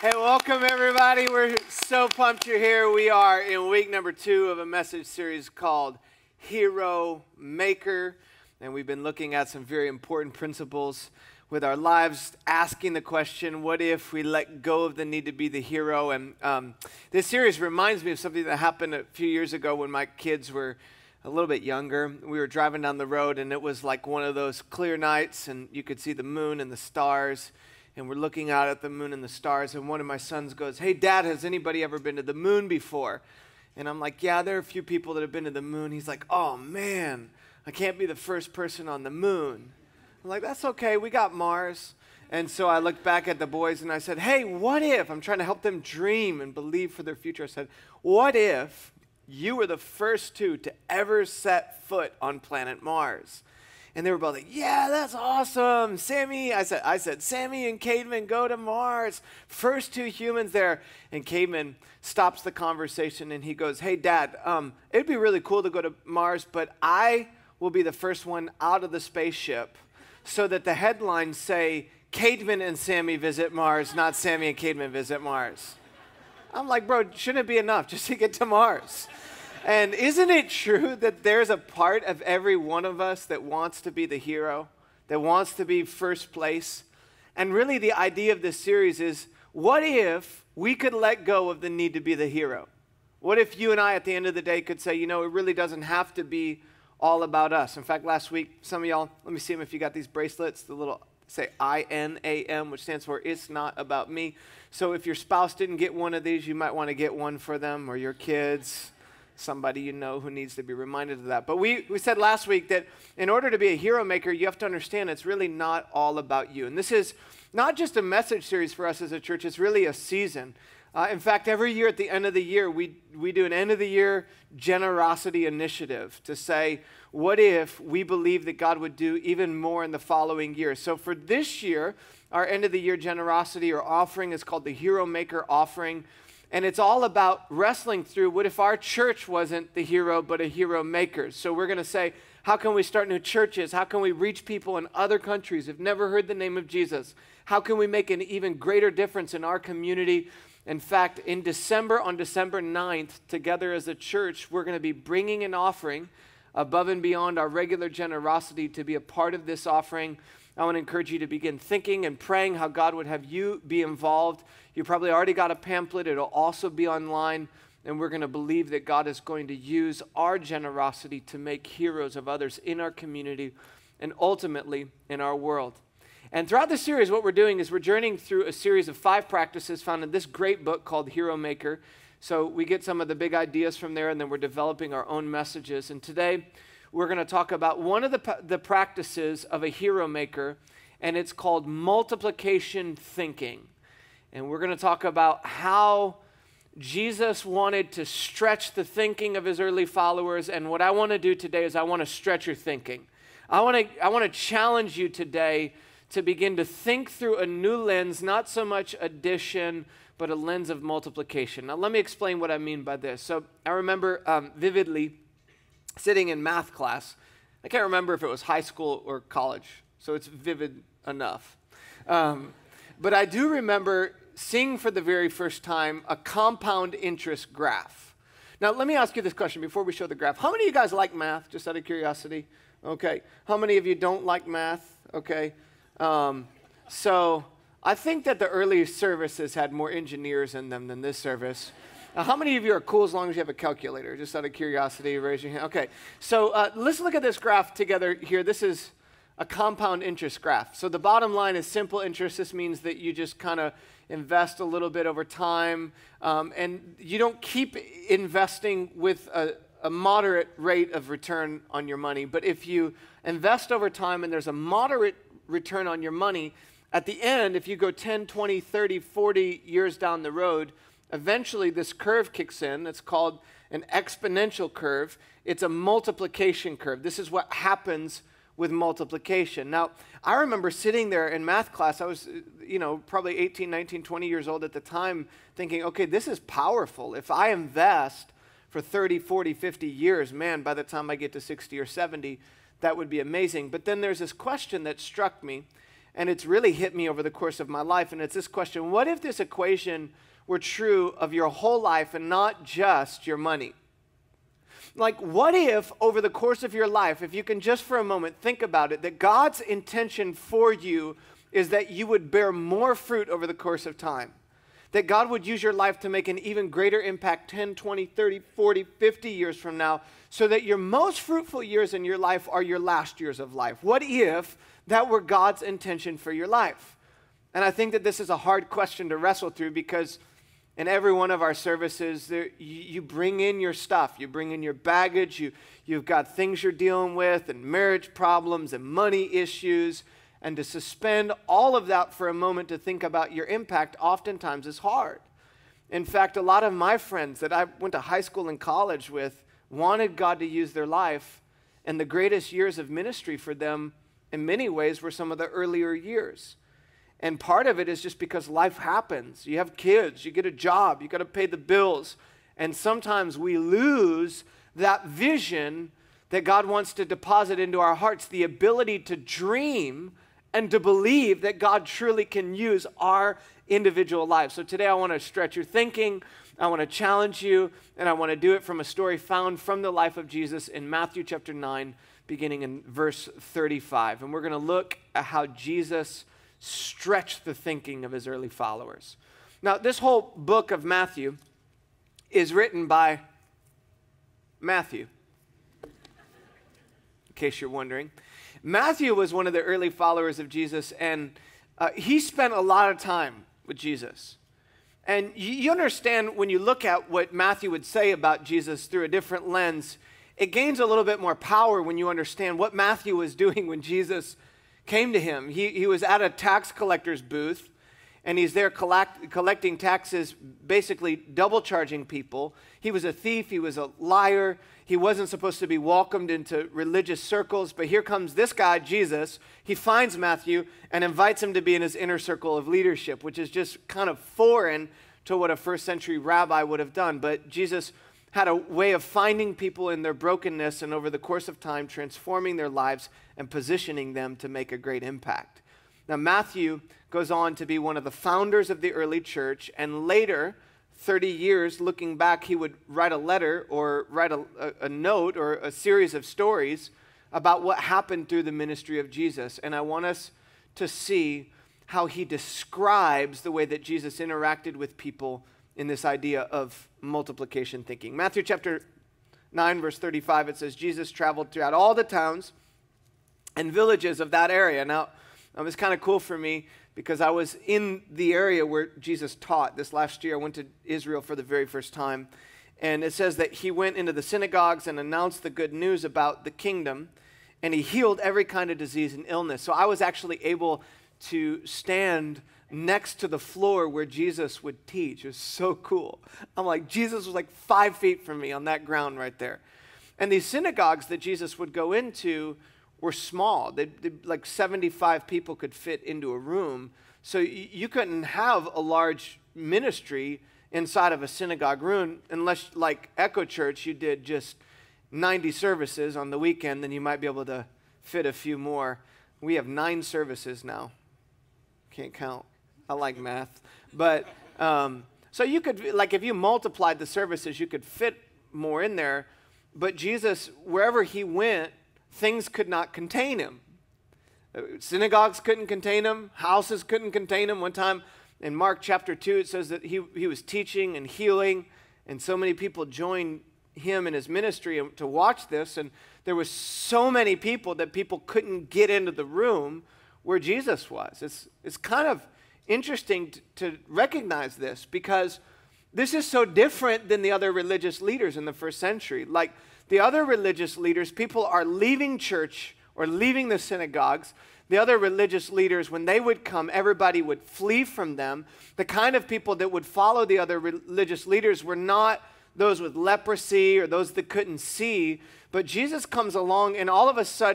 Hey, welcome everybody. We're so pumped you're here. We are in week number 2 of a message series called Hero Maker. And we've been looking at some very important principles with our lives, asking the question, what if we let go of the need to be the hero? And this series reminds me of something that happened a few years ago when my kids were a little bit younger. We were driving down the road and it was like one of those clear nights and you could see the moon and the stars. And we're looking out at the moon and the stars, and one of my sons goes, "Hey, Dad, has anybody ever been to the moon before?" And I'm like, "Yeah, there are a few people that have been to the moon." He's like, "Oh, man, I can't be the first person on the moon." I'm like, "That's okay, we got Mars." And so I looked back at the boys and I said, "Hey, what if," I'm trying to help them dream and believe for their future. I said, "What if you were the first two to ever set foot on planet Mars?" And they were both like, "Yeah, that's awesome. Sammy," I said, "Sammy and Cademan go to Mars. First 2 humans there." And Cademan stops the conversation and he goes, "Hey, Dad, it'd be really cool to go to Mars, but I will be the first one out of the spaceship so that the headlines say, 'Cademan and Sammy visit Mars,' not 'Sammy and Cademan visit Mars.'" I'm like, "Bro, shouldn't it be enough just to get to Mars?" And isn't it true that there's a part of every one of us that wants to be the hero, that wants to be first place? And really the idea of this series is, what if we could let go of the need to be the hero? What if you and I at the end of the day could say, you know, it really doesn't have to be all about us. In fact, last week, some of y'all, let me see them if you got these bracelets, the little, say INAM, which stands for It's Not About Me. So if your spouse didn't get one of these, you might want to get one for them, or your kids, somebody you know who needs to be reminded of that. But we said last week that in order to be a hero maker, you have to understand it's really not all about you. And this is not just a message series for us as a church, it's really a season. In fact, every year at the end of the year, we do an end of the year generosity initiative to say, what if we believe that God would do even more in the following year? So for this year, our end of the year generosity or offering is called the Hero Maker Offering. And it's all about wrestling through what if our church wasn't the hero, but a hero maker. So we're going to say, how can we start new churches? How can we reach people in other countries who've never heard the name of Jesus? How can we make an even greater difference in our community? In fact, on December 9th, together as a church, we're going to be bringing an offering above and beyond our regular generosity to be a part of this offering. I want to encourage you to begin thinking and praying how God would have you be involved. You probably already got a pamphlet. It'll also be online. And we're going to believe that God is going to use our generosity to make heroes of others in our community and ultimately in our world. And throughout this series, what we're doing is we're journeying through a series of 5 practices found in this great book called Hero Maker. So we get some of the big ideas from there, and then we're developing our own messages. And today, we're going to talk about one of the practices of a hero maker, and it's called multiplication thinking. And we're going to talk about how Jesus wanted to stretch the thinking of his early followers, and what I want to do today is I want to stretch your thinking. I want to challenge you today to begin to think through a new lens, not so much addition, but a lens of multiplication. Now, let me explain what I mean by this. So I remember vividly sitting in math class. I can't remember if it was high school or college, so it's vivid enough. But I do remember seeing for the very first time a compound interest graph. Now, let me ask you this question before we show the graph. How many of you guys like math, just out of curiosity? Okay. How many of you don't like math? Okay. So I think that the early services had more engineers in them than this service. Now, how many of you are cool as long as you have a calculator? Just out of curiosity, raise your hand. Okay, so let's look at this graph together here. This is a compound interest graph. So the bottom line is simple interest. This means that you just kind of invest a little bit over time, and you don't keep investing with a moderate rate of return on your money. But if you invest over time and there's a moderate return on your money, at the end, if you go 10, 20, 30, 40 years down the road, eventually this curve kicks in. It's called an exponential curve. It's a multiplication curve. This is what happens with multiplication. Now, I remember sitting there in math class. I was, probably 18, 19, 20 years old at the time, thinking, okay, this is powerful. If I invest for 30, 40, 50 years, man, by the time I get to 60 or 70, that would be amazing. But then there's this question that struck me, and it's really hit me over the course of my life, and it's this question: what if this equation were true of your whole life and not just your money? Like, what if over the course of your life, if you can just for a moment think about it, that God's intention for you is that you would bear more fruit over the course of time? That God would use your life to make an even greater impact 10, 20, 30, 40, 50 years from now, so that your most fruitful years in your life are your last years of life? What if that were God's intention for your life? And I think that this is a hard question to wrestle through, because in every one of our services, you bring in your stuff. You bring in your baggage. You've got things you're dealing with, and marriage problems and money issues. And to suspend all of that for a moment to think about your impact oftentimes is hard. In fact, a lot of my friends that I went to high school and college with wanted God to use their life, and the greatest years of ministry for them in many ways were some of the earlier years. And part of it is just because life happens. You have kids, you get a job, you got to pay the bills. And sometimes we lose that vision that God wants to deposit into our hearts, the ability to dream and to believe that God truly can use our individual lives. So today I want to stretch your thinking, I want to challenge you, and I want to do it from a story found from the life of Jesus in Matthew chapter 9, beginning in verse 35. And we're going to look at how Jesus stretched the thinking of his early followers. Now, this whole book of Matthew is written by Matthew, in case you're wondering. Matthew was one of the early followers of Jesus, and he spent a lot of time with Jesus. And you understand, when you look at what Matthew would say about Jesus through a different lens, it gains a little bit more power when you understand what Matthew was doing when Jesus came to him. He was at a tax collector's booth, and he's there collecting taxes, basically double charging people. He was a thief, he was a liar, he wasn't supposed to be welcomed into religious circles, but here comes this guy, Jesus. He finds Matthew and invites him to be in his inner circle of leadership, which is just kind of foreign to what a first century rabbi would have done. But Jesus had a way of finding people in their brokenness, and over the course of time transforming their lives and positioning them to make a great impact. Now, Matthew goes on to be one of the founders of the early church, and later, 30 years looking back, he would write a letter or write a note or a series of stories about what happened through the ministry of Jesus. And I want us to see how he describes the way that Jesus interacted with people in this idea of multiplication thinking. Matthew chapter 9, verse 35, it says, Jesus traveled throughout all the towns and villages of that area. Now, it was kind of cool for me because I was in the area where Jesus taught. This last year, I went to Israel for the very first time. And it says that he went into the synagogues and announced the good news about the kingdom, and he healed every kind of disease and illness. So I was actually able to stand next to the floor where Jesus would teach. It was so cool. I'm like, Jesus was like 5 feet from me on that ground right there. And these synagogues that Jesus would go into were small. Like 75 people could fit into a room. So you couldn't have a large ministry inside of a synagogue room unless, like Echo Church, you did just 90 services on the weekend, then you might be able to fit a few more. We have 9 services now. Can't count. I like math. But so you could, like, if you multiplied the services, you could fit more in there. But Jesus, wherever he went, things could not contain him. Synagogues couldn't contain him. Houses couldn't contain him. One time in Mark chapter 2, it says that he was teaching and healing, and so many people joined him in his ministry to watch this. And there was so many people that people couldn't get into the room where Jesus was. It's kind of interesting to recognize this, because this is so different than the other religious leaders in the first century. Like the other religious leaders, people are leaving church or leaving the synagogues. The other religious leaders, when they would come, everybody would flee from them. The kind of people that would follow the other religious leaders were not those with leprosy or those that couldn't see. But Jesus comes along, and all of a sudden,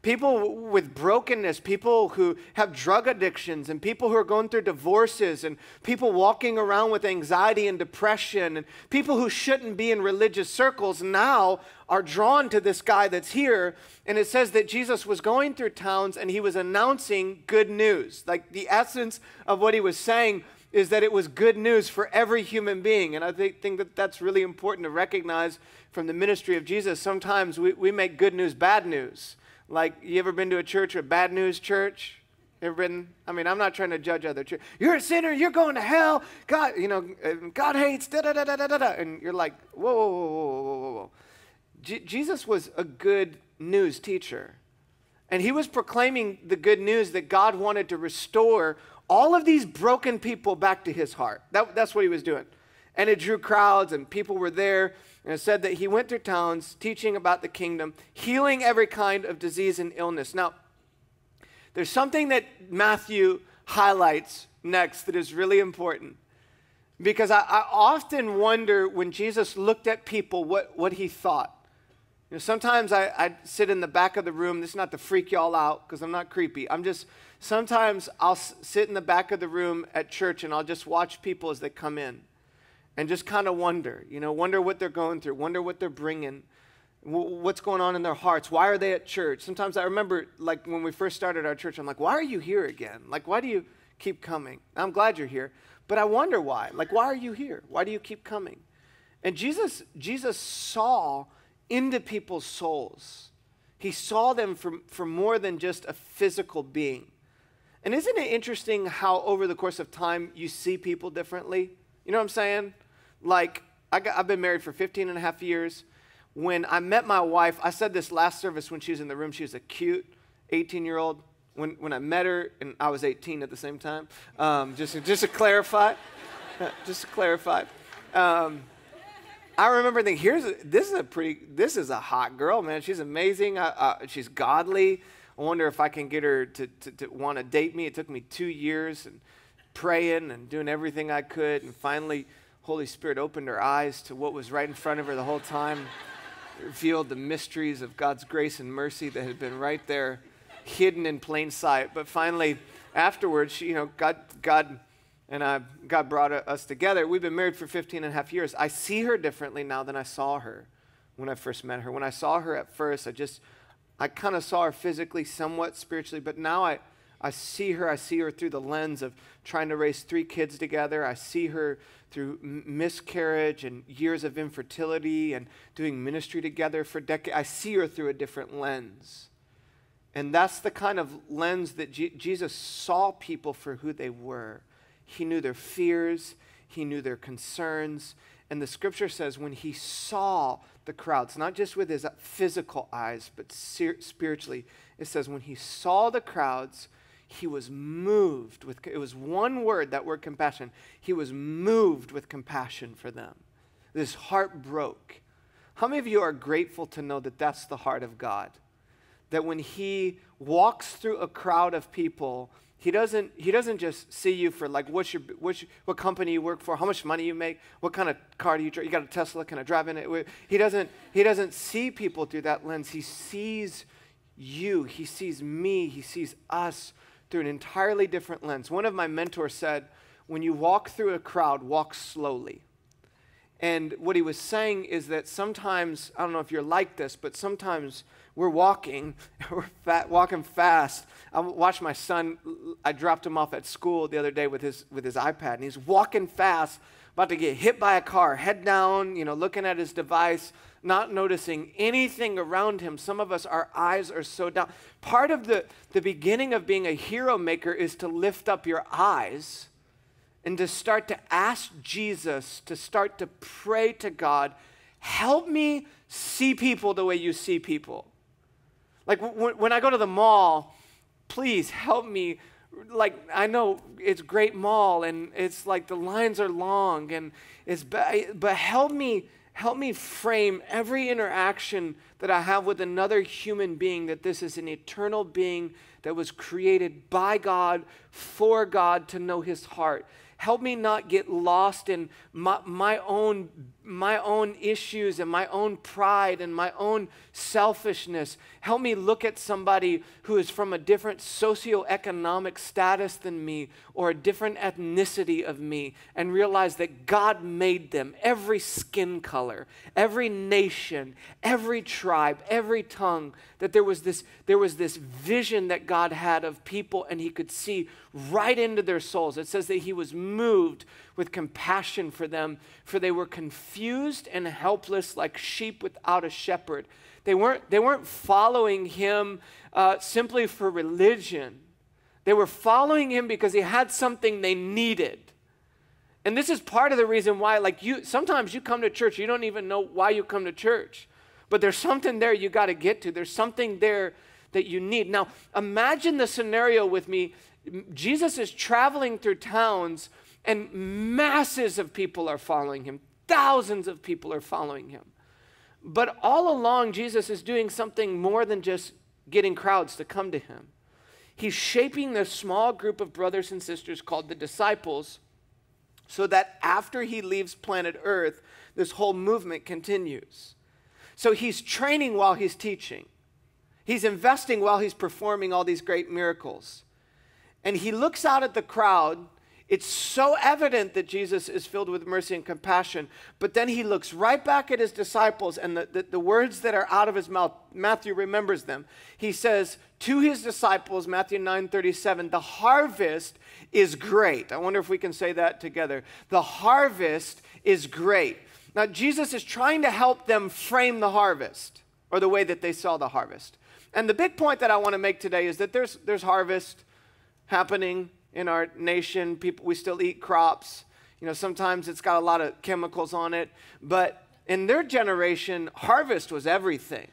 people with brokenness, people who have drug addictions, and people who are going through divorces, and people walking around with anxiety and depression, and people who shouldn't be in religious circles now are drawn to this guy that's here. And it says that Jesus was going through towns and he was announcing good news. Like the essence of what he was saying is that it was good news for every human being. And I think that that's really important to recognize from the ministry of Jesus. Sometimes we make good news bad news. Like, you ever been to a church, a bad news church? Ever been? I mean, I'm not trying to judge other churches. You're a sinner, you're going to hell. God, God hates, da-da-da-da-da-da. And you're like, whoa, whoa, whoa, whoa, whoa, whoa, whoa. Jesus was a good news teacher. And he was proclaiming the good news that God wanted to restore all of these broken people back to his heart. That's what he was doing. And it drew crowds, and people were there. And it said that he went through towns teaching about the kingdom, healing every kind of disease and illness. Now, there's something that Matthew highlights next that is really important. Because I often wonder when Jesus looked at people what he thought. Sometimes I sit in the back of the room. This is not to freak y'all out because I'm not creepy. Sometimes I'll sit in the back of the room at church and I'll just watch people as they come in. And just kind of wonder what they're going through, wonder what they're bringing, what's going on in their hearts. Why are they at church? Sometimes I remember, like, when we first started our church, I'm like, why are you here again? Like, why do you keep coming? I'm glad you're here, but I wonder why. Like, why are you here? Why do you keep coming? And Jesus saw into people's souls. He saw them for more than just a physical being. And isn't it interesting how over the course of time you see people differently? You know what I'm saying? Like, I've been married for 15 and a half years. When I met my wife, I said this last service when she was in the room, she was a cute 18-year-old. When I met her, and I was 18 at the same time, just to clarify, I remember thinking, this is a hot girl, man. She's amazing. She's godly. I wonder if I can get her to want to date me. It took me 2 years and praying and doing everything I could, and finally Holy Spirit opened her eyes to what was right in front of her the whole time, revealed the mysteries of God's grace and mercy that had been right there, hidden in plain sight. But finally, afterwards, God brought us together. We've been married for 15 and a half years. I see her differently now than I saw her when I first met her. When I saw her at first, I kind of saw her physically, somewhat spiritually, but now I see her through the lens of trying to raise 3 kids together. I see her through miscarriage and years of infertility and doing ministry together for decades. I see her through a different lens. And that's the kind of lens that Jesus saw people for who they were. He knew their fears. He knew their concerns. And the scripture says when he saw the crowds, not just with his physical eyes, but spiritually, it says when he saw the crowds, he was moved with, it was one word, that word compassion. He was moved with compassion for them. His heart broke. How many of you are grateful to know that that's the heart of God? That when he walks through a crowd of people, he doesn't just see you for like what company you work for, how much money you make, what kind of car do you drive, you got a Tesla, can I drive in it? He doesn't see people through that lens. He sees you, he sees me, he sees us through an entirely different lens. One of my mentors said, when you walk through a crowd, walk slowly. And what he was saying is that sometimes, I don't know if you're like this, but sometimes we're walking fast. I watched my son, I dropped him off at school the other day with his iPad, and he's walking fast, about to get hit by a car, head down, looking at his device, not noticing anything around him. Some of us, our eyes are so down. Part of the beginning of being a hero maker is to lift up your eyes and to start to ask Jesus, to start to pray to God, help me see people the way you see people. Like when I go to the mall, please help me. Like, I know it's a great mall and it's like the lines are long and but help me frame every interaction that I have with another human being, that this is an eternal being that was created by God, for God, to know his heart. help me not get lost in my own issues and my own pride and my own selfishness. Help me look at somebody who is from a different socioeconomic status than me or a different ethnicity of me and realize that God made them, every skin color, every nation, every tribe, every tongue, that there was this vision that God had of people, and he could see right into their souls. It says that he was moved with compassion for them, for they were confused and helpless like sheep without a shepherd. They weren't following him simply for religion. They were following him because he had something they needed. And this is part of the reason why, sometimes you come to church, you don't even know why you come to church. But there's something there you got to get to. There's something there that you need. Now, imagine the scenario with me. Jesus is traveling through towns, and masses of people are following him. Thousands of people are following him. But all along, Jesus is doing something more than just getting crowds to come to him. He's shaping this small group of brothers and sisters called the disciples, so that after he leaves planet Earth, this whole movement continues. So he's training while he's teaching. He's investing while he's performing all these great miracles. And he looks out at the crowd. It's so evident that Jesus is filled with mercy and compassion. But then he looks right back at his disciples, and the words that are out of his mouth, Matthew remembers them. He says to his disciples, Matthew 9:37, the harvest is great. I wonder if we can say that together. The harvest is great. Now, Jesus is trying to help them frame the harvest, or the way that they saw the harvest. And the big point that I want to make today is that there's harvest happening in our nation. We still eat crops. Sometimes it's got a lot of chemicals on it. But in their generation, harvest was everything.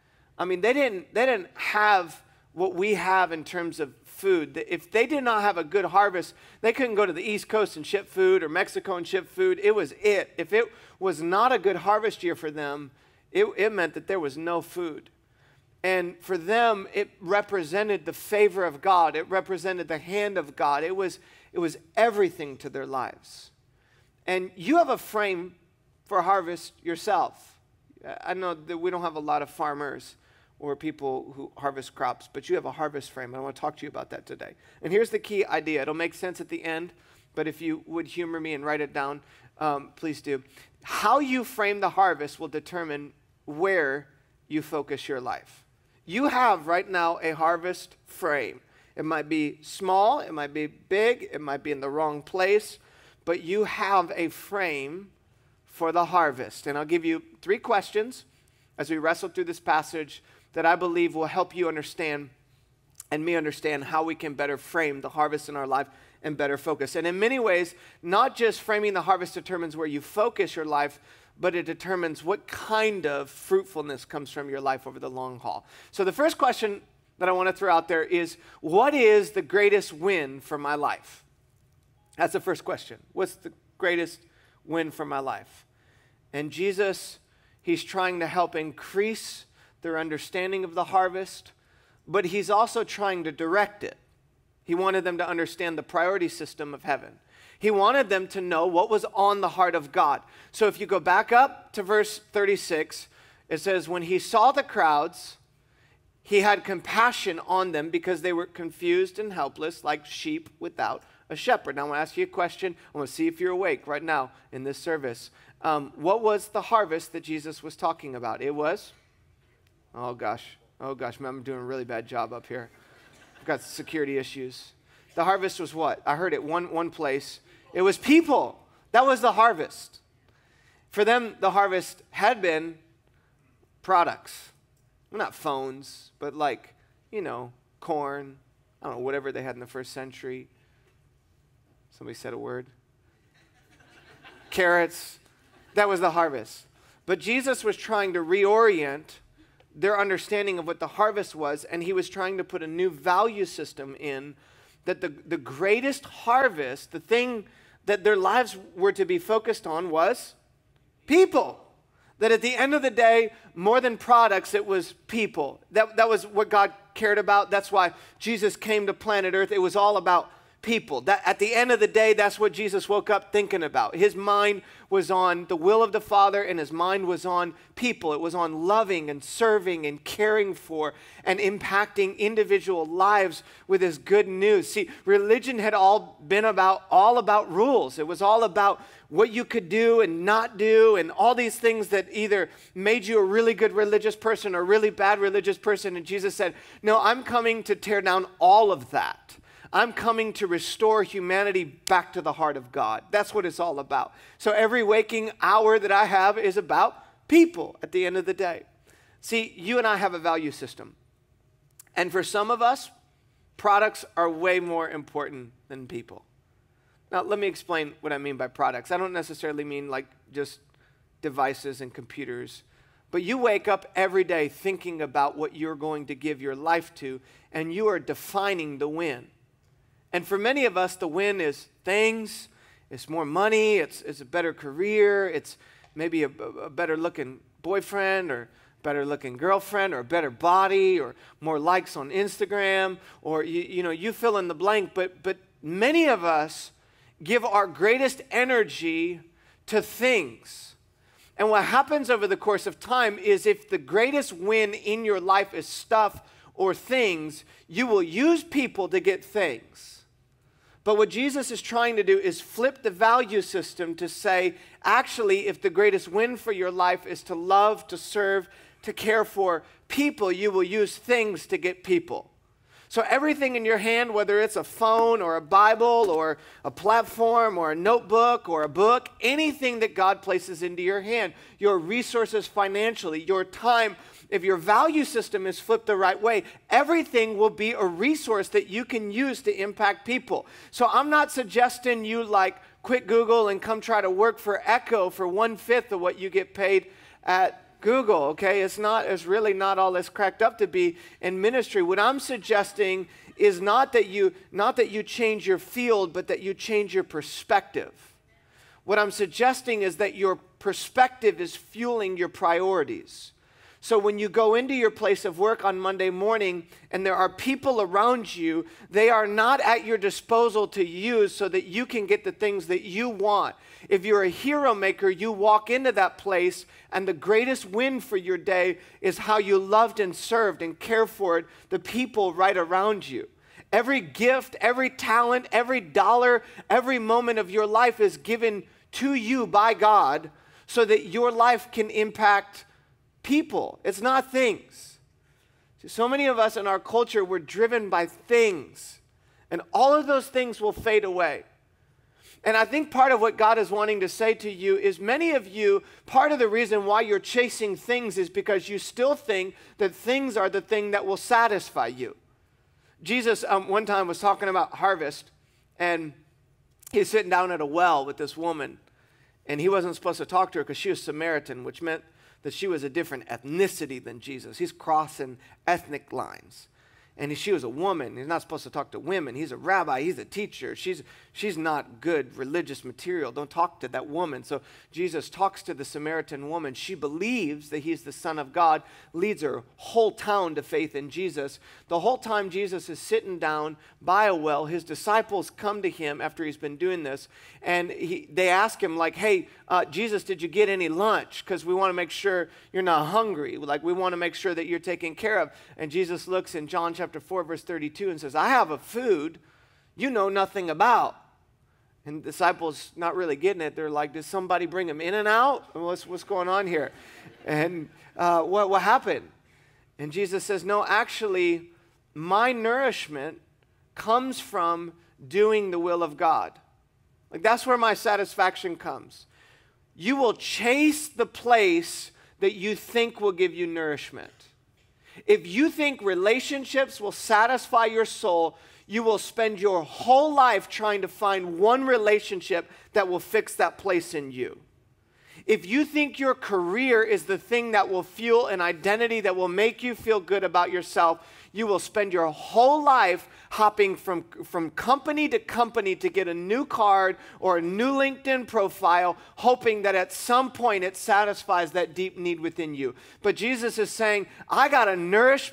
I mean, they didn't have what we have in terms of food. If they did not have a good harvest, they couldn't go to the East Coast and ship food, or Mexico and ship food. It was it. If it was not a good harvest year for them, it meant that there was no food. And for them, it represented the favor of God. It represented the hand of God. It was everything to their lives. And you have a frame for harvest yourself. I know that we don't have a lot of farmers or people who harvest crops, but you have a harvest frame. I want to talk to you about that today. And here's the key idea. It'll make sense at the end, but if you would humor me and write it down, please do. How you frame the harvest will determine where you focus your life. You have right now a harvest frame. It might be small, it might be big, it might be in the wrong place, but you have a frame for the harvest. And I'll give you 3 questions as we wrestle through this passage that I believe will help you understand and me understand how we can better frame the harvest in our life and better focus. And in many ways, not just framing the harvest determines where you focus your life, but it determines what kind of fruitfulness comes from your life over the long haul. So the first question that I want to throw out there is, what is the greatest win for my life? That's the first question. What's the greatest win for my life? And Jesus, he's trying to help increase their understanding of the harvest, but he's also trying to direct it. He wanted them to understand the priority system of heaven. He wanted them to know what was on the heart of God. So if you go back up to verse 36, it says, when he saw the crowds, he had compassion on them because they were confused and helpless like sheep without a shepherd. Now I want to ask you a question. I want to see if you're awake right now in this service. What was the harvest that Jesus was talking about? It was, oh gosh, man, I'm doing a really bad job up here. I've got security issues. The harvest was what? I heard it one place. It was people. That was the harvest. For them, the harvest had been products. Well, not phones, but corn. I don't know, whatever they had in the first century. Somebody said a word. Carrots. That was the harvest. But Jesus was trying to reorient their understanding of what the harvest was, and he was trying to put a new value system in that the greatest harvest, the thing that their lives were to be focused on was people. That at the end of the day, more than products, it was people. That was what God cared about. That's why Jesus came to planet Earth. It was all about people. That at the end of the day, that's what Jesus woke up thinking about. His mind was on the will of the Father, and his mind was on people. It was on loving and serving and caring for and impacting individual lives with his good news. See, religion had all about rules. It was all about what you could do and not do, and all these things that either made you a really good religious person or a really bad religious person. And Jesus said, no, I'm coming to tear down all of that. I'm coming to restore humanity back to the heart of God. That's what it's all about. So every waking hour that I have is about people at the end of the day. See, you and I have a value system. And for some of us, products are way more important than people. Now, let me explain what I mean by products. I don't necessarily mean like just devices and computers. But you wake up every day thinking about what you're going to give your life to, and you are defining the win. And for many of us, the win is things, it's more money, it's a better career, it's maybe a better looking boyfriend or better looking girlfriend or a better body or more likes on Instagram, or you fill in the blank. But many of us give our greatest energy to things. And what happens over the course of time is if the greatest win in your life is stuff or things, you will use people to get things. But what Jesus is trying to do is flip the value system to say, actually, if the greatest win for your life is to love, to serve, to care for people, you will use things to get people. So everything in your hand, whether it's a phone or a Bible or a platform or a notebook or a book, anything that God places into your hand, your resources financially, your time, if your value system is flipped the right way, everything will be a resource that you can use to impact people. So I'm not suggesting you like quit Google and come try to work for Echo for 1/5 of what you get paid at Google, okay? It's really not all it's cracked up to be in ministry. What I'm suggesting is not that you change your field, but that you change your perspective. What I'm suggesting is that your perspective is fueling your priorities. So when you go into your place of work on Monday morning and there are people around you, they are not at your disposal to use so that you can get the things that you want. If you're a hero maker, you walk into that place and the greatest win for your day is how you loved and served and cared for the people right around you. Every gift, every talent, every dollar, every moment of your life is given to you by God so that your life can impact people. It's not things. So many of us in our culture, we're driven by things. And all of those things will fade away. And I think part of what God is wanting to say to you is many of you, part of the reason why you're chasing things is because you still think that things are the thing that will satisfy you. Jesus one time was talking about harvest, and he's sitting down at a well with this woman, and he wasn't supposed to talk to her because she was Samaritan, which meant that she was a different ethnicity than Jesus. He's crossing ethnic lines. And she was a woman. He's not supposed to talk to women. He's a rabbi. He's a teacher. She's not good religious material. Don't talk to that woman. So Jesus talks to the Samaritan woman. She believes that he's the Son of God, leads her whole town to faith in Jesus. The whole time Jesus is sitting down by a well, his disciples come to him after he's been doing this, and they ask him like, hey, Jesus, did you get any lunch? Because we want to make sure you're not hungry. Like, we want to make sure that you're taken care of. And Jesus looks in John chapter 4, verse 32 and says, I have a food you know nothing about. And the disciples not really getting it. They're like, did somebody bring him in and out? What's going on here? And what happened? And Jesus says, no, actually, my nourishment comes from doing the will of God. Like, that's where my satisfaction comes. You will chase the place that you think will give you nourishment. If you think relationships will satisfy your soul, you will spend your whole life trying to find one relationship that will fix that place in you. If you think your career is the thing that will fuel an identity that will make you feel good about yourself, you will spend your whole life hopping from company to company to get a new card or a new LinkedIn profile, hoping that at some point it satisfies that deep need within you. But Jesus is saying, I got a nourishment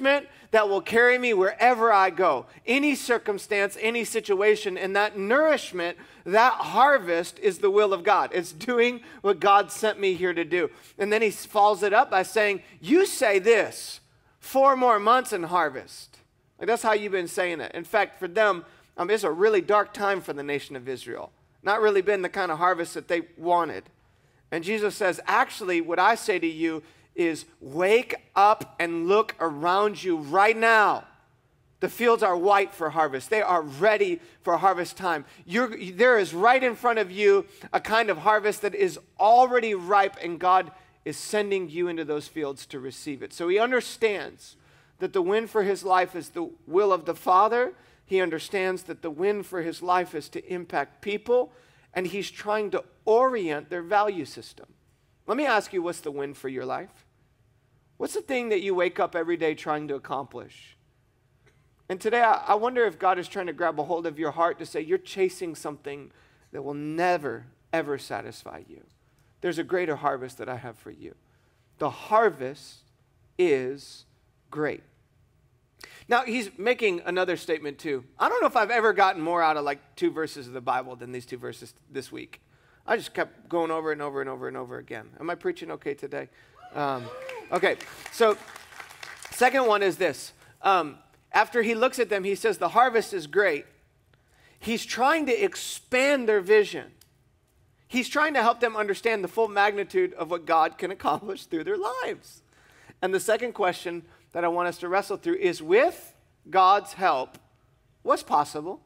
that will carry me wherever I go, any circumstance, any situation. And that nourishment, that harvest is the will of God. It's doing what God sent me here to do. And then he follows it up by saying, you say this, 4 more months and harvest. Like that's how you've been saying it. In fact, for them, it's a really dark time for the nation of Israel. Not really been the kind of harvest that they wanted. And Jesus says, actually, what I say to you is wake up and look around you right now. The fields are white for harvest. They are ready for harvest time. There is right in front of you a kind of harvest that is already ripe, and God is sending you into those fields to receive it. So he understands that the win for his life is the will of the Father. He understands that the win for his life is to impact people, and he's trying to orient their value system. Let me ask you, what's the win for your life? What's the thing that you wake up every day trying to accomplish? And today, I wonder if God is trying to grab a hold of your heart to say, you're chasing something that will never, ever satisfy you. There's a greater harvest that I have for you. The harvest is great. Now, he's making another statement too. I don't know if I've ever gotten more out of like 2 verses of the Bible than these 2 verses this week. I just kept going over and over and over and over again. Am I preaching okay today? Okay, so second one is this. After he looks at them, he says the harvest is great. He's trying to expand their vision. He's trying to help them understand the full magnitude of what God can accomplish through their lives. And the second question that I want us to wrestle through is, with God's help, what's possible?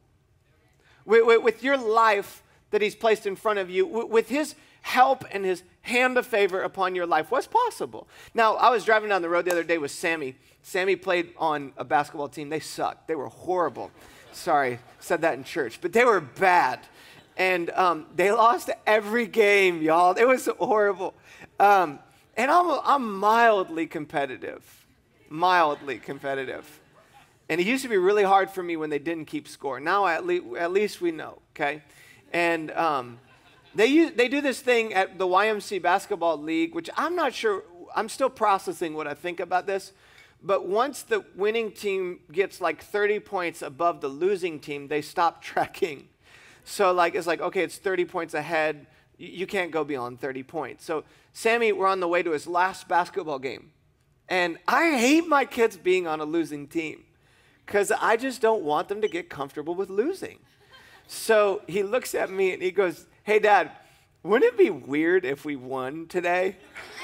With your life that he's placed in front of you, with his help and his hand of favor upon your life, what's possible? Now, I was driving down the road the other day with Sammy. Sammy played on a basketball team. They sucked. They were horrible. Sorry, said that in church, but they were bad. And they lost every game, y'all. It was horrible. And I'm mildly competitive. Mildly competitive. And it used to be really hard for me when they didn't keep score. Now at least we know, okay? And they do this thing at the YMC Basketball League, which I'm not sure, I'm still processing what I think about this. But once the winning team gets like 30 points above the losing team, they stop tracking. So like it's like, okay, it's 30 points ahead. You can't go beyond 30 points. So Sammy, we're on the way to his last basketball game. And I hate my kids being on a losing team because I just don't want them to get comfortable with losing. So he looks at me and he goes, hey, Dad, wouldn't it be weird if we won today?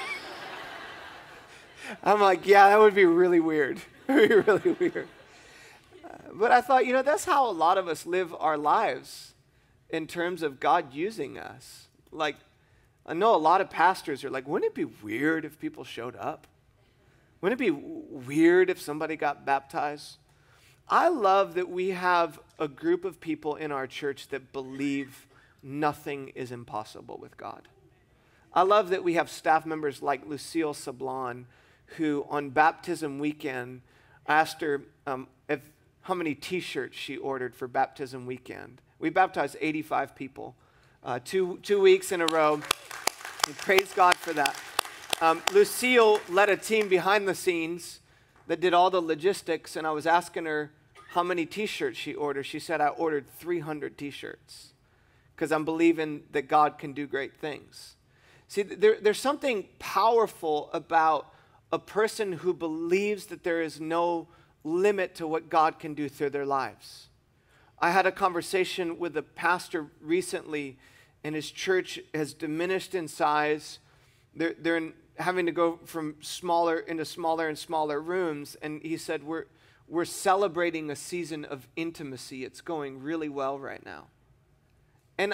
I'm like, yeah, that would be really weird. It would be really weird. But I thought, that's how a lot of us live our lives in terms of God using us. Like, I know a lot of pastors are like, wouldn't it be weird if people showed up? Wouldn't it be weird if somebody got baptized? I love that we have a group of people in our church that believe nothing is impossible with God. I love that we have staff members like Lucille Sablon, who on baptism weekend asked her how many T-shirts she ordered for baptism weekend. We baptized 85 people, 2 weeks in a row. And praise God for that. Lucille led a team behind the scenes that did all the logistics, and I was asking her how many T-shirts she ordered. She said, I ordered 300 T-shirts because I'm believing that God can do great things. See, there's something powerful about a person who believes that there is no limit to what God can do through their lives. I had a conversation with a pastor recently, and his church has diminished in size. They're having to go from smaller into smaller and smaller rooms, and he said, we're celebrating a season of intimacy. It's going really well right now. And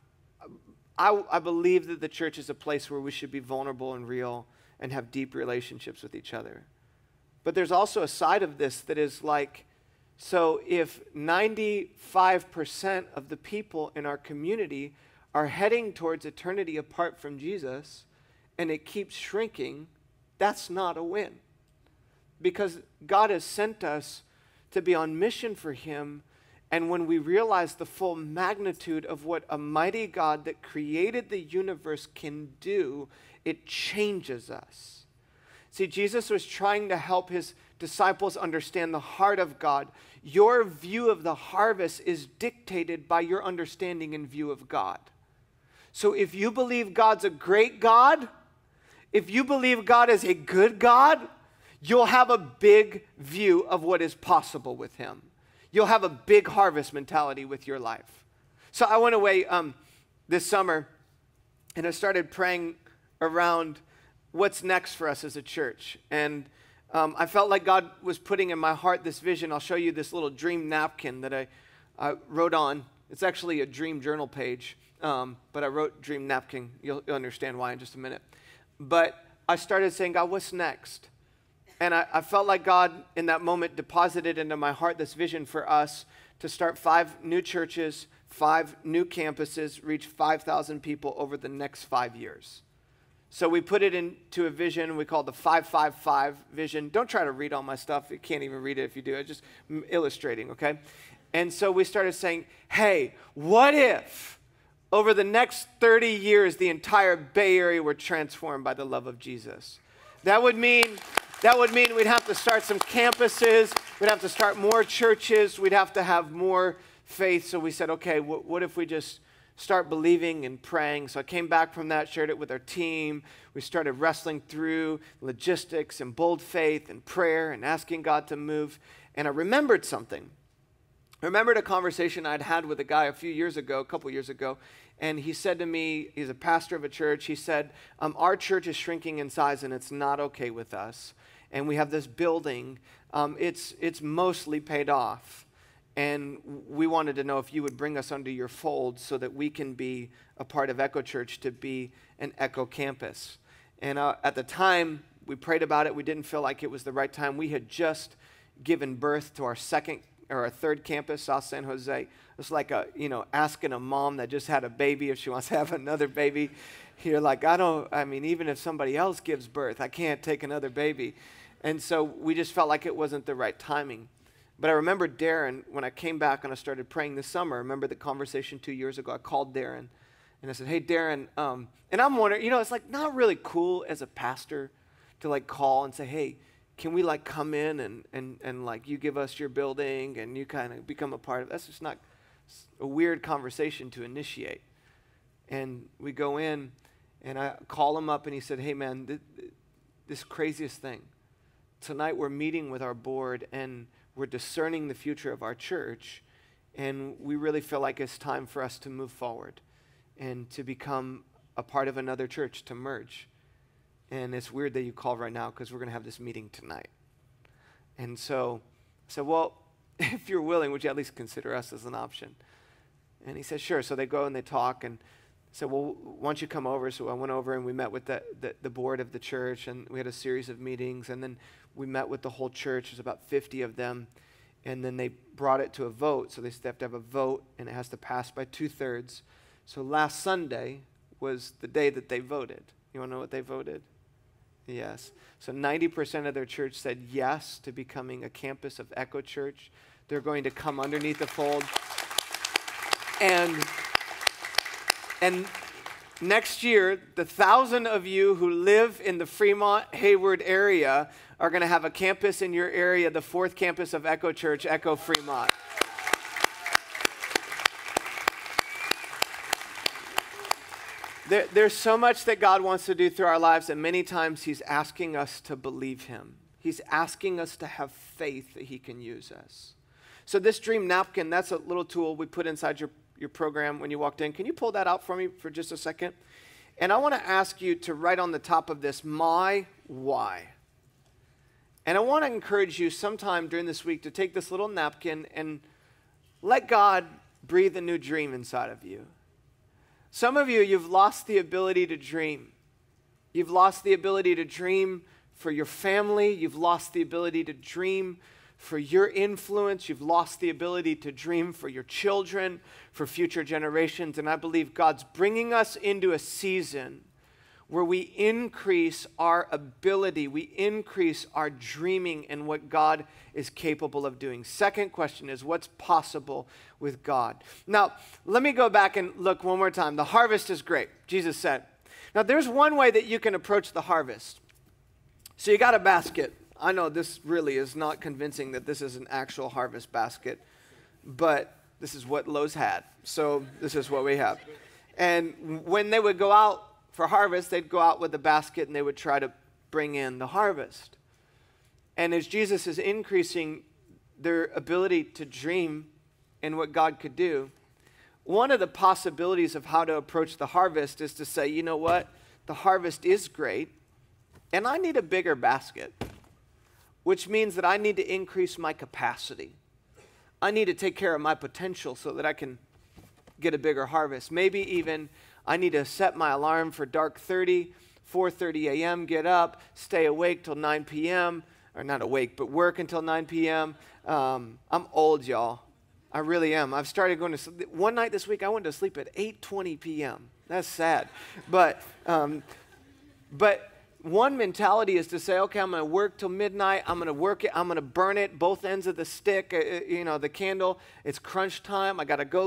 I believe that the church is a place where we should be vulnerable and real and have deep relationships with each other. But there's also a side of this that is like, so if 95% of the people in our community are heading towards eternity apart from Jesus, and it keeps shrinking, that's not a win. Because God has sent us to be on mission for him, and when we realize the full magnitude of what a mighty God that created the universe can do, it changes us. See, Jesus was trying to help his disciples understand the heart of God, your view of the harvest is dictated by your understanding and view of God. So if you believe God's a great God, if you believe God is a good God, you'll have a big view of what is possible with him. You'll have a big harvest mentality with your life. So I went away this summer, and I started praying around what's next for us as a church. And I felt like God was putting in my heart this vision. I'll show you this little dream napkin that I wrote on. It's actually a dream journal page, but I wrote dream napkin. You'll understand why in just a minute. But I started saying, God, what's next? And I felt like God, in that moment, deposited into my heart this vision for us to start 5 new churches, 5 new campuses, reach 5,000 people over the next 5 years. So we put it into a vision we call the 555 vision. Don't try to read all my stuff. You can't even read it if you do. I'm just illustrating, okay? And so we started saying, hey, what if over the next 30 years the entire Bay Area were transformed by the love of Jesus? That would mean we'd have to start some campuses. We'd have to start more churches. We'd have to have more faith. So we said, okay, what if we just start believing and praying? So I came back from that, shared it with our team. We started wrestling through logistics and bold faith and prayer and asking God to move. And I remembered something. I remembered a conversation I'd had with a guy a couple years ago, and he said to me, he's a pastor of a church, he said, our church is shrinking in size and it's not okay with us. And we have this building, it's mostly paid off. And we wanted to know if you would bring us under your fold so that we can be a part of Echo Church to be an Echo campus. And at the time, we prayed about it. We didn't feel like it was the right time. We had just given birth to our third campus, South San Jose. It's like asking a mom that just had a baby if she wants to have another baby. You're like, even if somebody else gives birth, I can't take another baby. And so we just felt like it wasn't the right timing. But I remember Darren, when I came back and I started praying this summer, I remember the conversation 2 years ago. I called Darren and I said, hey, Darren, and I'm wondering, it's like not really cool as a pastor to like call and say, hey, can we like come in and like you give us your building and you kind of become a part of it? That's just not a weird conversation to initiate. And we go in and I call him up and he said, hey man, this craziest thing. Tonight we're meeting with our board and we're discerning the future of our church, and we really feel like it's time for us to move forward and to become a part of another church, to merge. And it's weird that you call right now because we're going to have this meeting tonight. And so I said, well, if you're willing, would you at least consider us as an option? And he said, sure. So they go and they talk and said, well, why don't you come over? So I went over and we met with the board of the church, and we had a series of meetings, and then we met with the whole church. There's about 50 of them, and then they brought it to a vote. So they have to have a vote, and it has to pass by 2/3. So last Sunday was the day that they voted. You want to know what they voted? Yes. So 90% of their church said yes to becoming a campus of Echo Church. They're going to come underneath the fold. And next year, the 1,000 of you who live in the Fremont, Hayward area are going to have a campus in your area, the 4th campus of Echo Church, Echo Fremont. There's so much that God wants to do through our lives, and many times he's asking us to believe him. He's asking us to have faith that he can use us. So this dream napkin, that's a little tool we put inside your program when you walked in. Can you pull that out for me for just a second? And I want to ask you to write on the top of this, my why. And I want to encourage you sometime during this week to take this little napkin and let God breathe a new dream inside of you. Some of you, you've lost the ability to dream. You've lost the ability to dream for your family. You've lost the ability to dream for your influence. You've lost the ability to dream for your children, for future generations. And I believe God's bringing us into a season where we increase our ability, we increase our dreaming and what God is capable of doing. Second question is, what's possible with God? Now, let me go back and look one more time. The harvest is great, Jesus said. Now, there's one way that you can approach the harvest. So you got a basket. I know this really is not convincing that this is an actual harvest basket, but this is what Lowe's had. So this is what we have. And when they would go out for harvest, they'd go out with the basket and they would try to bring in the harvest. And as Jesus is increasing their ability to dream in what God could do, one of the possibilities of how to approach the harvest is to say, you know what? The harvest is great, and I need a bigger basket, which means that I need to increase my capacity. I need to take care of my potential so that I can get a bigger harvest. Maybe even I need to set my alarm for dark 30, 4:30 a.m., get up, stay awake till 9 p.m., or not awake, but work until 9 p.m. I'm old, y'all. I really am. I've started going to sleep. One night this week, I went to sleep at 8:20 p.m. That's sad. But one mentality is to say, okay, I'm going to work till midnight. I'm going to work it. I'm going to burn it, both ends of the stick, the candle. It's crunch time. I got to go.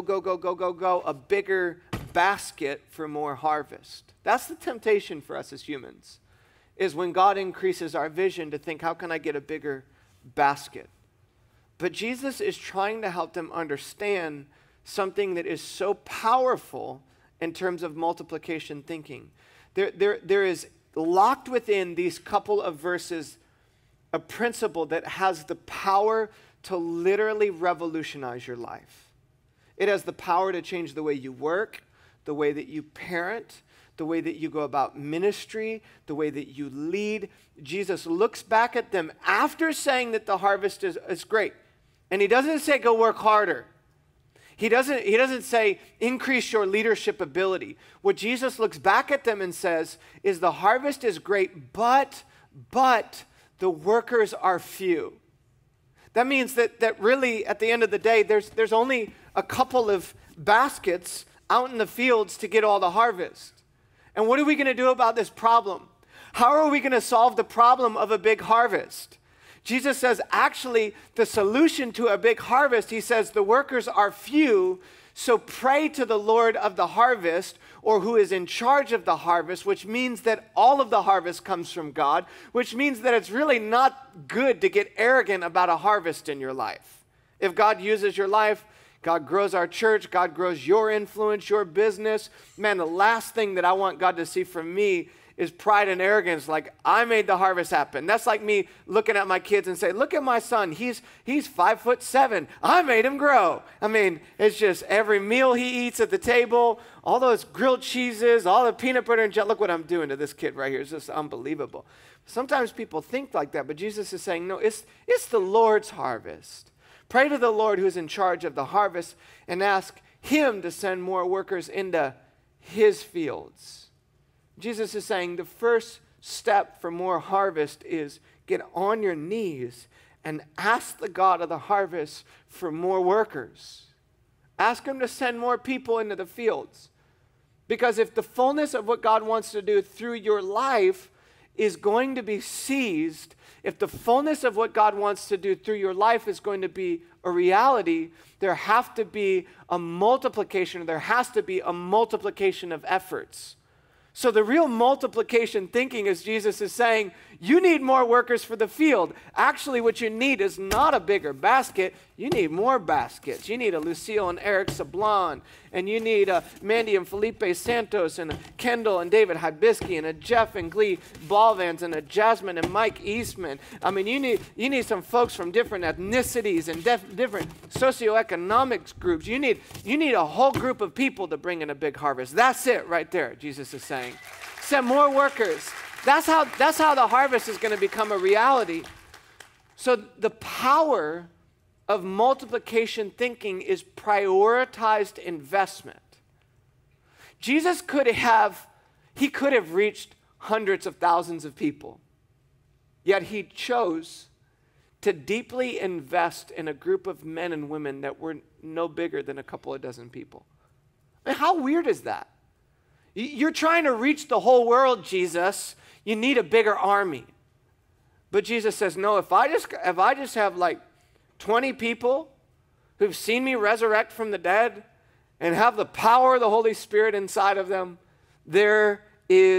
A bigger basket for more harvest. That's the temptation for us as humans, is when God increases our vision to think, how can I get a bigger basket? But Jesus is trying to help them understand something that is so powerful in terms of multiplication thinking. There is locked within these couple of verses a principle that has the power to literally revolutionize your life. It has the power to change the way you work, the way that you parent, the way that you go about ministry, the way that you lead. Jesus looks back at them after saying that the harvest is great. And he doesn't say go work harder. He doesn't say increase your leadership ability. What Jesus looks back at them and says is the harvest is great, but the workers are few. That means that really at the end of the day, there's only a couple of baskets out in the fields to get all the harvest. And what are we going to do about this problem? How are we going to solve the problem of a big harvest? Jesus says, actually, the solution to a big harvest, he says, the workers are few, so pray to the Lord of the harvest, or who is in charge of the harvest, which means that all of the harvest comes from God, which means that it's really not good to get arrogant about a harvest in your life. If God uses your life, God grows our church, God grows your influence, your business. Man, the last thing that I want God to see from me is pride and arrogance, like I made the harvest happen. That's like me looking at my kids and say, look at my son, he's 5'7". I made him grow. I mean, it's just every meal he eats at the table, all those grilled cheeses, all the peanut butter and jelly. Look what I'm doing to this kid right here. It's just unbelievable. Sometimes people think like that, but Jesus is saying, no, it's the Lord's harvest. Pray to the Lord who is in charge of the harvest and ask him to send more workers into his fields. Jesus is saying the first step for more harvest is get on your knees and ask the God of the harvest for more workers. Ask him to send more people into the fields. Because if the fullness of what God wants to do through your life is going to be seized, if the fullness of what God wants to do through your life is going to be a reality, there has to be a multiplication of efforts. So the real multiplication thinking is Jesus is saying, you need more workers for the field. Actually, what you need is not a bigger basket. You need more baskets. You need a Lucille and Eric Sablon, and you need a Mandy and Felipe Santos, and a Kendall and David Hibisky, and a Jeff and Glee Balvans, and a Jasmine and Mike Eastman. I mean, you need some folks from different ethnicities and different socioeconomic groups. You need a whole group of people to bring in a big harvest. That's it right there, Jesus is saying. Send more workers. That's how the harvest is going to become a reality. So the power of multiplication thinking is prioritized investment. Jesus could have reached hundreds of thousands of people, yet he chose to deeply invest in a group of men and women that were no bigger than a couple of dozen people. I mean, how weird is that? You're trying to reach the whole world, Jesus. You need a bigger army. But Jesus says, no, if I just have like 20 people who've seen me resurrect from the dead and have the power of the Holy Spirit inside of them, there is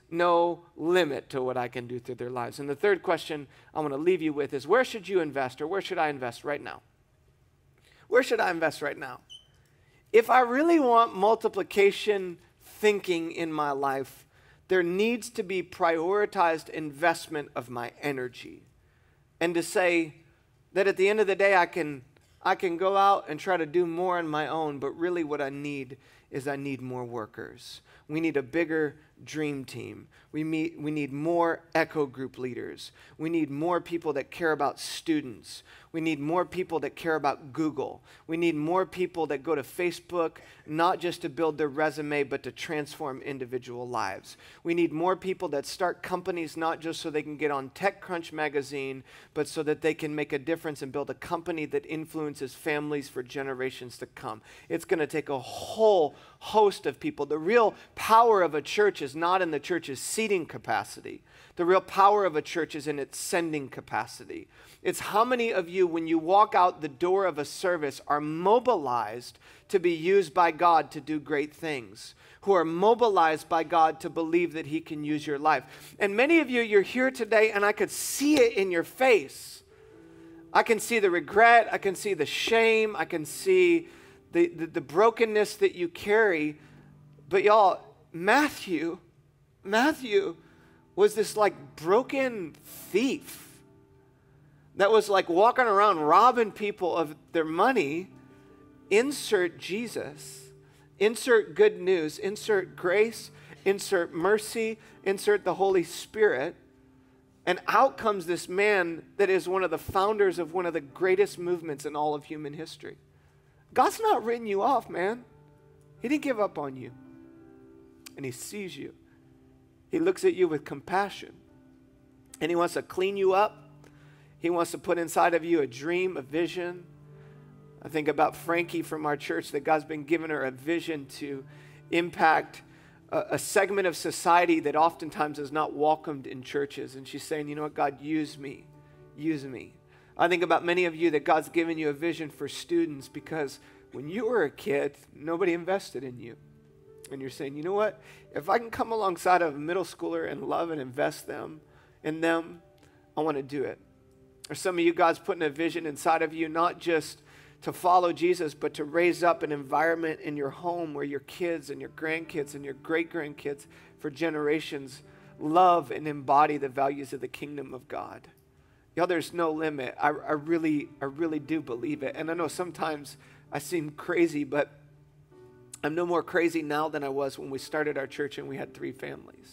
no limit to what I can do through their lives. And the third question I want to leave you with is, where should you invest, or where should I invest right now? Where should I invest right now? If I really want multiplication thinking in my life, there needs to be prioritized investment of my energy. And to say that at the end of the day, I can go out and try to do more on my own, but really what I need is I need more workers. We need a bigger dream team. We need more echo group leaders. We need more people that care about students. We need more people that care about Google. We need more people that go to Facebook, not just to build their resume, but to transform individual lives. We need more people that start companies, not just so they can get on TechCrunch magazine, but so that they can make a difference and build a company that influences families for generations to come. It's going to take a whole host of people. The real power of a church is not in the church's seating capacity. The real power of a church is in its sending capacity. It's how many of you, when you walk out the door of a service, are mobilized to be used by God to do great things, who are mobilized by God to believe that he can use your life. And many of you, you're here today, and I could see it in your face. I can see the regret. I can see the shame. I can see the brokenness that you carry. But y'all, Matthew was this like broken thief that was like walking around robbing people of their money. Insert Jesus, insert good news, insert grace, insert mercy, insert the Holy Spirit, and out comes this man that is one of the founders of one of the greatest movements in all of human history. God's not written you off, man. He didn't give up on you. And he sees you. He looks at you with compassion. And he wants to clean you up. He wants to put inside of you a dream, a vision. I think about Frankie from our church, that God's been giving her a vision to impact a segment of society that oftentimes is not welcomed in churches. And she's saying, you know what, God, use me. Use me. I think about many of you that God's given you a vision for students because when you were a kid, nobody invested in you. And you're saying, you know what? If I can come alongside of a middle schooler and love and invest in them, I want to do it. Or some of you, God's putting a vision inside of you, not just to follow Jesus, but to raise up an environment in your home where your kids and your grandkids and your great-grandkids for generations love and embody the values of the kingdom of God. Y'all, there's no limit. I really do believe it. And I know sometimes I seem crazy, but I'm no more crazy now than I was when we started our church and we had 3 families.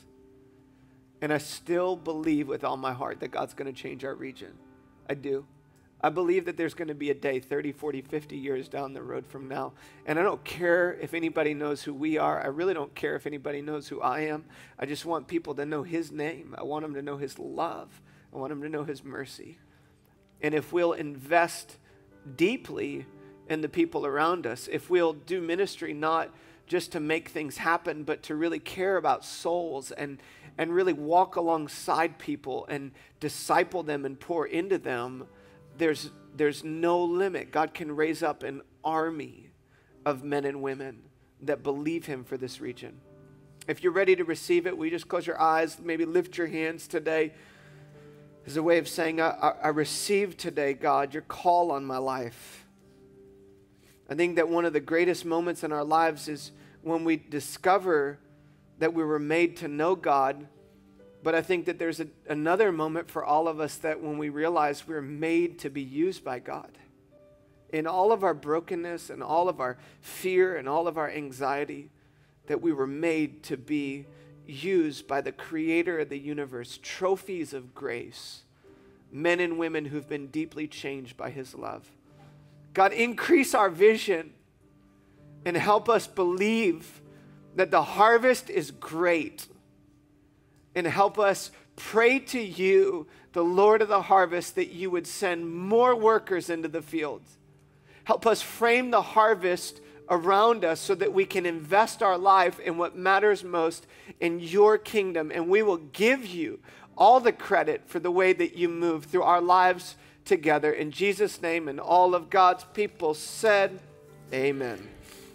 And I still believe with all my heart that God's going to change our region. I do. I believe that there's going to be a day 30, 40, 50 years down the road from now. And I don't care if anybody knows who we are. I really don't care if anybody knows who I am. I just want people to know his name. I want them to know his love. I want them to know his mercy. And if we'll invest deeply in the people around us, if we'll do ministry not just to make things happen, but to really care about souls and really walk alongside people and disciple them and pour into them, there's no limit. God can raise up an army of men and women that believe him for this region. If you're ready to receive it, will you just close your eyes, maybe lift your hands today as a way of saying, I receive today, God, your call on my life. I think that one of the greatest moments in our lives is when we discover that we were made to know God. But I think that there's another moment for all of us that when we realize we're made to be used by God. In all of our brokenness and all of our fear and all of our anxiety, that we were made to be used by the creator of the universe, trophies of grace, men and women who've been deeply changed by his love. God, increase our vision and help us believe that the harvest is great. And help us pray to you, the Lord of the harvest, that you would send more workers into the fields. Help us frame the harvest around us so that we can invest our life in what matters most in your kingdom. And we will give you all the credit for the way that you move through our lives together. In Jesus' name, and all of God's people said, amen.